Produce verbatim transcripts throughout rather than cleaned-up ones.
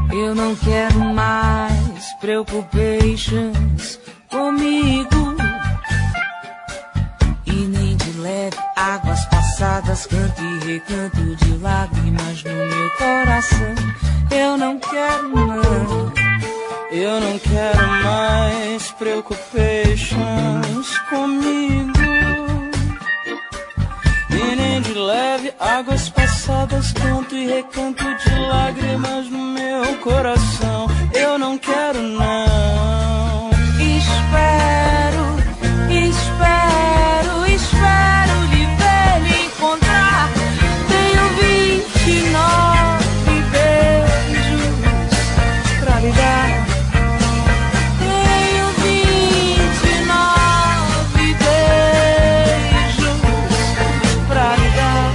Eu não quero mais preoccupations comigo. E nem de leve águas passadas, canto e recanto de lágrimas no meu coração. Eu não quero não. Eu não quero mais preoccupations comigo. E nem de leve águas passadas, canto e recanto de lágrimas no meu coração. Eu não quero não. Espero, espero, espero lhe ver, lhe encontrar. Tenho vinte e nove beijos pra lhe dar. Tenho vinte e nove beijos pra lhe dar.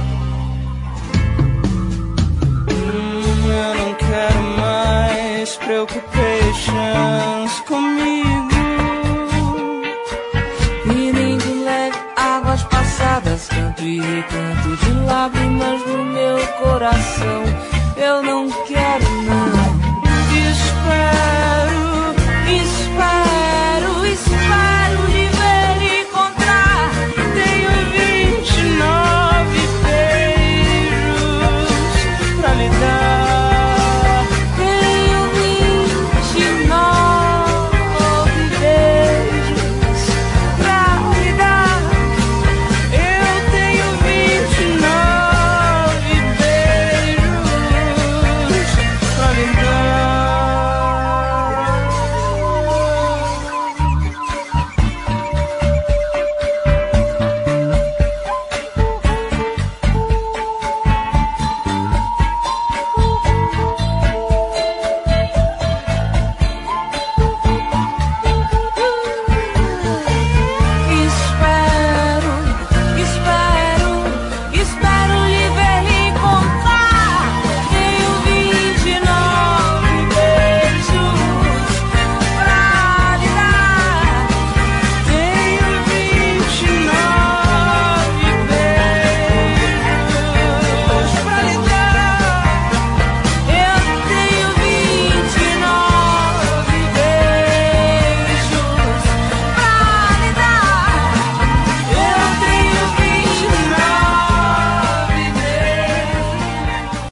Hum, eu não quero mais preoccupations comigo. Canto e recanto de lágrimas no meu coração. Eu não quero não.